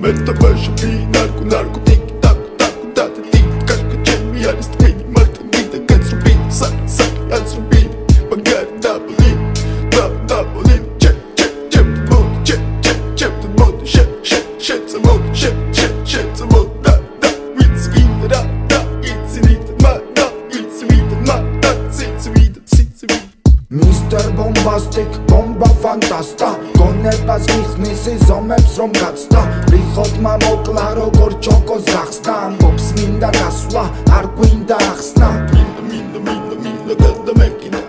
მეტაბაშები ნარკოტიკი დაკუტატი კაშკა ჩემი არის თქვენი მართალი და კაცრუბი საკი აცრუბი მაგარი დაბოლი Mr. Bombastic, bomba fantasta გონებას გიხსნის ზომებს რომ გაცდა რიხოთმა მოკლა როგორ ჩოკოს გახსნა ამბობს მინდა გასვლა არ გვინდა ახსნა მინდა გადამეკინა